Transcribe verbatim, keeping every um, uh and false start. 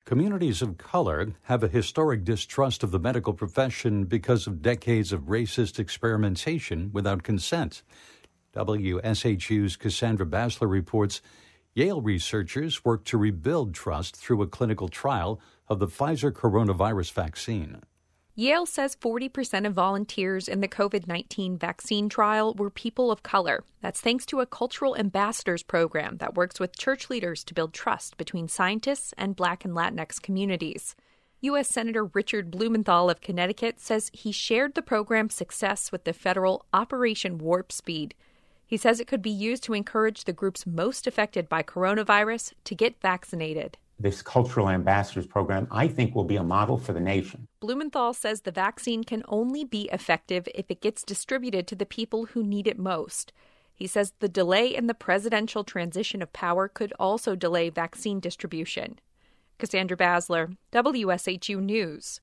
Communities of color have a historic distrust of the medical profession because of decades of racist experimentation without consent. W S H U's Cassandra Basler reports Yale researchers work to rebuild trust through a clinical trial of the Pfizer coronavirus vaccine. Yale says forty percent of volunteers in the covid nineteen vaccine trial were people of color. That's thanks to a cultural ambassadors program that works with church leaders to build trust between scientists and Black and Latinx communities. U S. Senator Richard Blumenthal of Connecticut says he shared the program's success with the federal Operation Warp Speed. He says it could be used to encourage the groups most affected by coronavirus to get vaccinated. This cultural ambassadors program, I think, will be a model for the nation. Blumenthal says the vaccine can only be effective if it gets distributed to the people who need it most. He says the delay in the presidential transition of power could also delay vaccine distribution. Cassandra Basler, W S H U News.